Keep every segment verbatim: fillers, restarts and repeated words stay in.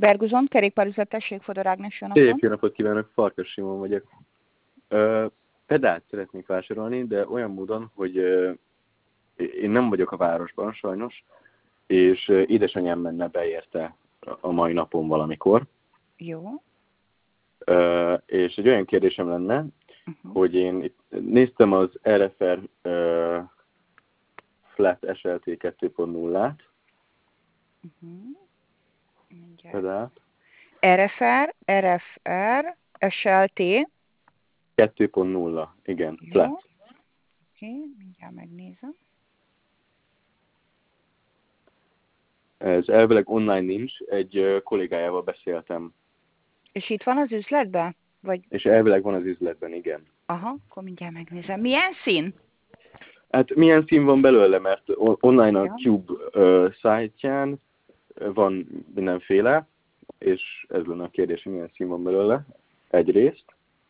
Berguzon, kerékpárüzletesség, Fodor Ágnes, jó napot. Szép jó napot kívánok, Farkas Simon vagyok. Ö, pedált szeretnék vásárolni, de olyan módon, hogy ö, én nem vagyok a városban sajnos, és ö, édesanyám menne be érte a mai napon valamikor. Jó. Ö, és egy olyan kérdésem lenne, Uh-huh. hogy én itt néztem az er ef er ö, Flat es el té kettő pont nullát. Uh-huh. Pedált. er ef er, er ef er, es el té. kettő pont nulla, igen, Jó. flat. Oké, okay, mindjárt megnézem. Ez elvileg online nincs, egy ö, kollégájával beszéltem. És itt van az üzletben? Vagy... És elvileg van az üzletben, igen. Aha, akkor mindjárt megnézem. Milyen szín? Hát milyen szín van belőle, mert online a Ja. Cube uh, szájtján van mindenféle, és ez lenne a kérdés, hogy milyen szín van belőle egyrészt.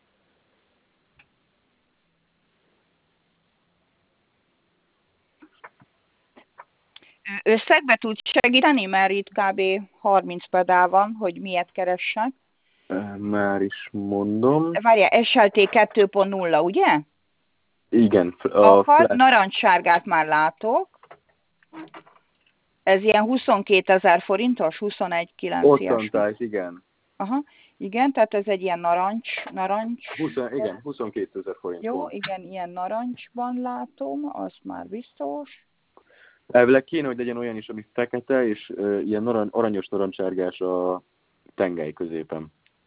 Összegbe tud segíteni, mert itt kb. harminc pedál van, hogy miért keressek. Már is mondom. Várjál, es el té kettő pont nulla, ugye? Igen. A A flat... narancssárgát már látok. Ez ilyen huszonkétezer forintos, huszonegy kilenc Ottantás, igen. Aha, igen, tehát ez egy ilyen narancs, narancs. húsz, igen, huszonkétezer forint. Jó, volt. igen, ilyen narancsban látom, az már biztos. Elvileg kéne, hogy legyen olyan is, ami fekete, és uh, ilyen naran, aranyos narancsárgás a tengely középen.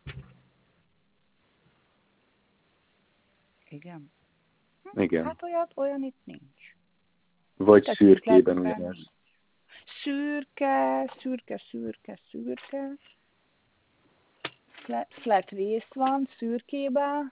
Igen. Igen. Hát olyat, olyan itt nincs. Vagy Tehát szürkében szürke, ugyanez. Szürke, szürke, szürke, szürke. Flat, flat rész van, szürkében.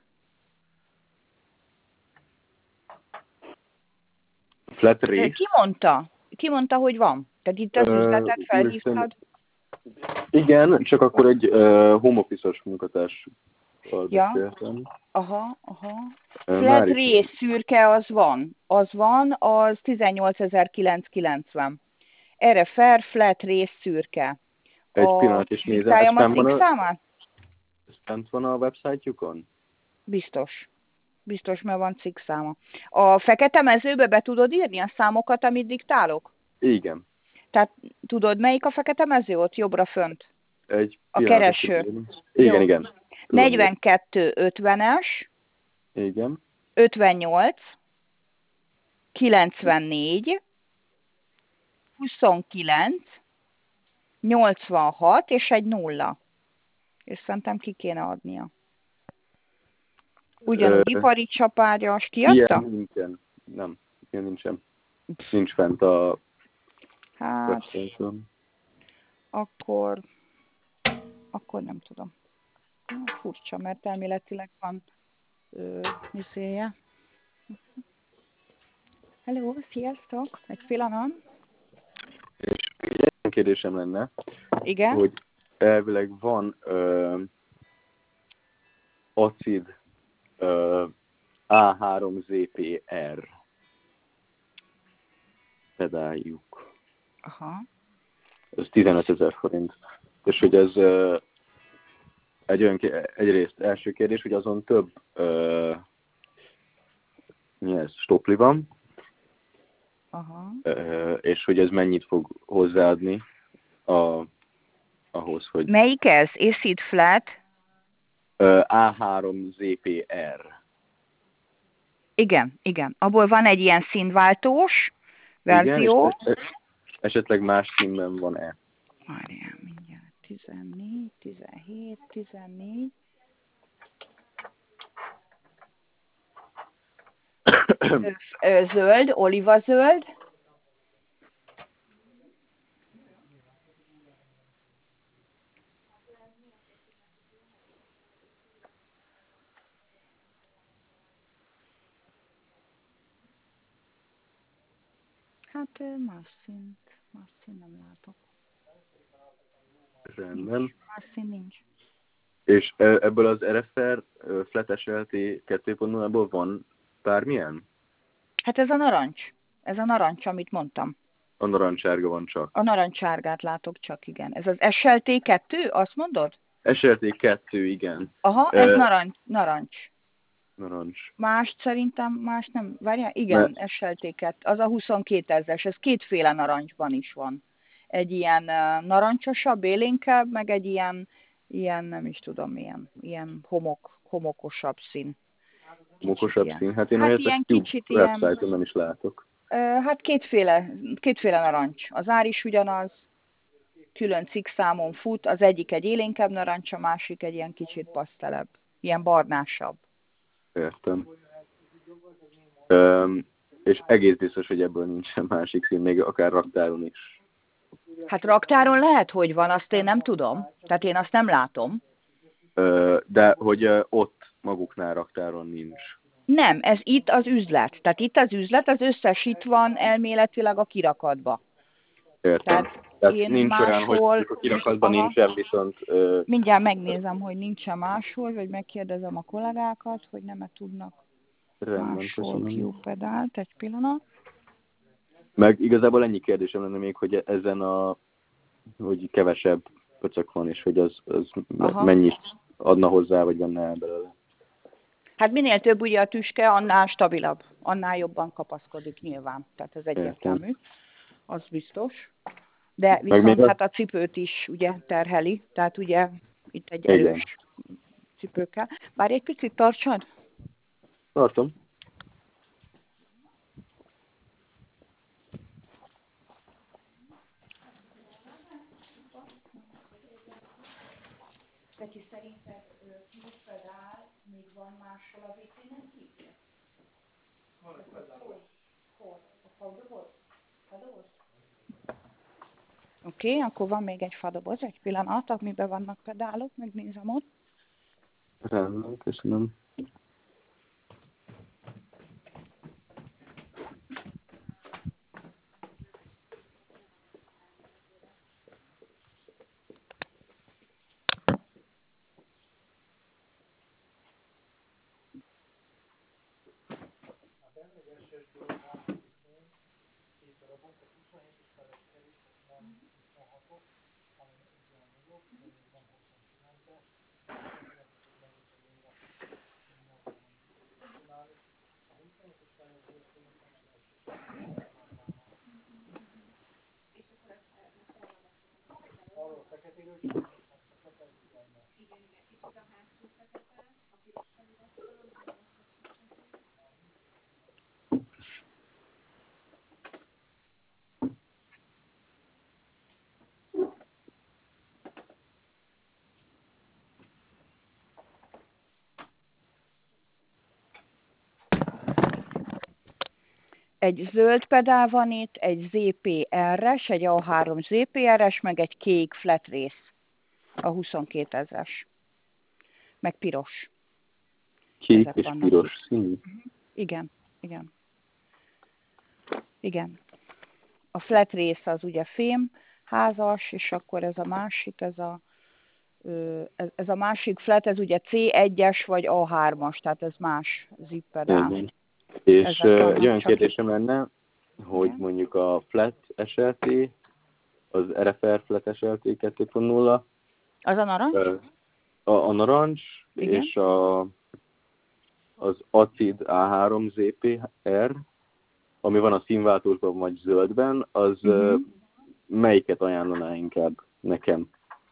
Flat rész. Ki mondta? Ki mondta, hogy van? Tehát itt az Ö, üzletet felhívtad? Igen, csak akkor egy uh, home office-os munkatárs Ja. beszéltem. Aha, aha. Ö, Flat már is rész szürke az van. Az van, az tizennyolcezer-kilencszázkilencven. Erre fair, flat rész szürke. egy A pillanat is nézem. diktáljam Ez a fent van cikk a, számát? ez fent van a website-jukon? Biztos. Biztos, mert van cikk száma. A fekete mezőbe be tudod írni a számokat, amit diktálok? Igen. Tehát tudod, melyik a fekete mező ott jobbra fönt? Egy A pillanat, kereső. Igen, igen. Jó. igen. Tudom, negyvenkettő ötvenes, igen. ötvennyolc, kilencvennégy, huszonkilenc, nyolcvanhat és egy nulla. És szerintem ki kéne adnia. Ugyanúgy Ö, ipari csapágyas. Kiadta? Ilyen nincsen. Nem, ilyen nincsen. Nincs fent a Hát, website-on. akkor, akkor nem tudom. Furcsa, mert elméletileg van ö, mizéje. Hello, sziasztok! Egy pillanat. És egy olyan kérdésem lenne, Igen? hogy elvileg van ö, acid ö, á három zé pé er pedáljuk. Aha. Ez tizenötezer forint. És hogy ez ö, egy olyan, ké- egyrészt első kérdés, hogy azon több ö, mi ez, stopli van, Aha. ö, és hogy ez mennyit fog hozzáadni a, ahhoz, hogy Melyik ez? Acid Flat? ö, á három zé pé er. Igen, igen. Abból van egy ilyen színváltós verzió. Igen, és es- esetleg más színben van-e? Várjál, mindjárt. tizennégy, tizenhét, tizennégy. Ö, ö, Zöld, olivazöld. Hát ö, más színt, más szín nem látok. Rendben. Más szín nincs. És e- ebből az er ef er ö, Flat es el té kettő pont nulla-ból van bármilyen? Hát ez a narancs. Ez a narancs, amit mondtam. A narancssárga van csak. A narancsárgát látok csak, igen. Ez az es el té kettő, azt mondod? es el té kettő, igen. Aha, ez Ö, narancs. narancs. Narancs. Más szerintem, más nem. Várjál, igen, Mert es el té kettő. Az a huszonkétezres, ez kétféle narancsban is van. Egy ilyen uh, narancsosabb, élénkebb, meg egy ilyen, ilyen nem is tudom milyen, ilyen homok, homokosabb szín. mokosabb ilyen. szín. Hát én Hát olyat a ilyen Cube kicsit ilyen, websájton nem is látok. uh, hát kétféle, kétféle narancs. Az ár is ugyanaz, külön cikk számon fut, az egyik egy élénkebb narancs, a másik egy ilyen kicsit pasztelebb, ilyen barnásabb. Értem. Öm, és egész biztos, hogy ebből nincsen másik szín, még akár raktáron is. Hát raktáron lehet, hogy van, azt én nem tudom, tehát én azt nem látom. Ö, de hogy ö, ott maguknál raktáron nincs. Nem, ez itt az üzlet. Tehát itt az üzlet, az összes itt van elméletileg a kirakatba. Értem. Tehát Tehát én nincs olyan, hogy máshol... a kirakatban Aha, nincsen, viszont... Ö, mindjárt megnézem, hogy nincsen máshol, vagy megkérdezem a kollégákat, hogy nem-e tudnak rendben, máshol köszönöm. Q-pedált. Egy pillanat. Meg igazából ennyi kérdésem lenne még, hogy ezen a... hogy kevesebb pöcök van, és hogy az, az Aha. mennyit adna hozzá, vagy venne el belőle. Hát minél több ugye a tüske, annál stabilabb, annál jobban kapaszkodik nyilván. Tehát ez egyértelmű, az biztos. De Meg még viszont az... hát a cipőt is ugye terheli, tehát ugye itt egy Igen. erős cipő kell. Bár egy picit tartsad. Tartom. Peti, szerinted Q-pedál még van máshol a vitrinen kívül? Oké, okay, akkor van még egy fadoboz, egy pillanat, amiben vannak pedálok, megnézem ott. Rendben, köszönöm. Egy zöld pedál van itt, egy zé pé er-es, egy á három zé pé er-es, meg egy kék flat rész, a huszonkétezres. Meg piros. Kék Ezek és vannak piros itt. színű. Igen, igen. Igen. A flat rész az ugye fém házas, és akkor ez a másik, ez a, ez, ez a másik flat, ez ugye cé egyes vagy á hármas, tehát ez más zippedál. Igen. És Ezek uh, vannak egy olyan csak kérdésem lenne, hogy igen. mondjuk a flat es el té, az er ef er flat es el té kettő pont nulla, Az a narancs? uh, a, a narancs Igen. és a, az acid á három zé pé er, ami van a színváltósban vagy zöldben, az uh-huh. uh, melyiket ajánlaná inkább nekem?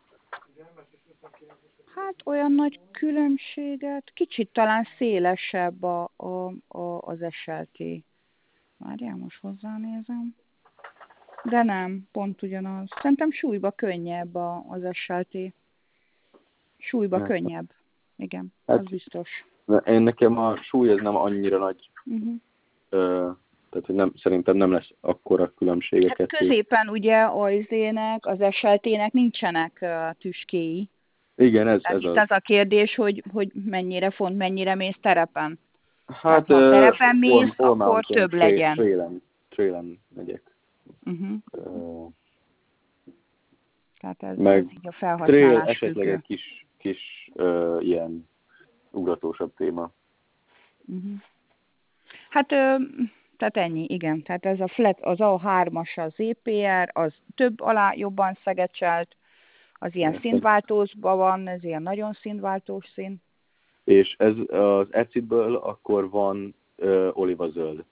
Hát olyan nagy különbséget, kicsit talán szélesebb a, a, a, az es el té. Várjál, most hozzánézem. De nem, pont ugyanaz. Szerintem súlyba könnyebb a, az es el té. Súlyba Hát, könnyebb. Igen, hát, az biztos. én nekem a súly ez nem annyira nagy, Uh-huh. ö, tehát hogy nem, szerintem nem lesz akkora különbség a Hát kettő. középen ugye az az es el té-nek nincsenek uh, tüskéi. Igen, ez, Tehát ez itt az. az a kérdés, hogy, hogy mennyire font, mennyire mész terepen. Hát, Tehát ha terepen mész, all, all akkor mountain, több legyen. trailen, trailen megyek. Uh-huh. Uh, Tehát ez, ez meg így a trail felhasználás esetleg függő. egy kis, kis uh, ilyen ugratósabb téma. Uh-huh. Hát ö, Tehát ennyi, igen. Tehát ez a flat, az A hármas az zé pé er, az több alá jobban szegecselt, az ilyen Értem. színváltósban van, ez ilyen nagyon színváltós szín. És ez az acidből akkor van ö, olivazöld.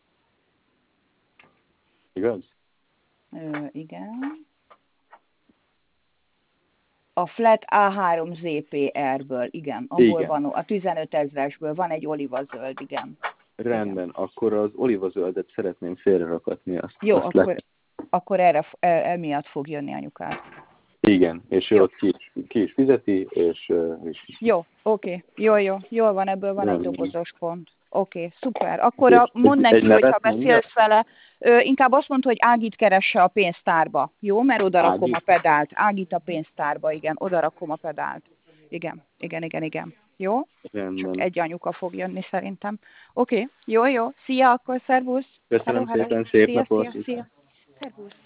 Igaz? Ö, igen. A flat á három zé pé er-ből, igen. Abból Igen. van, a tizenöt ezresből van egy olivazöld, igen. Rendben, Igen. akkor az olivazöldet szeretném félrerakatni. Azt, Jó, azt akkor, lett. akkor erre, e, emiatt fog jönni anyukád. Igen, és ő Jó. ott ki is, ki is fizeti, és... Uh, és... Jó, oké. Jó, jó. Jól van, ebből van egy Rendben. dobozos pont. Oké, szuper. Akkor a, mondd egy, neki, egy hogyha nevet mondja? beszélsz vele, ö, inkább azt mondd, hogy Ágit keresse a pénztárba. Jó, mert oda rakom Ági? a pedált. Ágit a pénztárba, igen. Oda rakom a pedált. Igen, igen, igen, igen. Jó? Rendben. Csak egy anyuka fog jönni szerintem. Oké, jó, jó. Szia, akkor szervusz. Köszönöm Hello, hello. szépen, szép Szia, napot! szia, szia. Szervusz.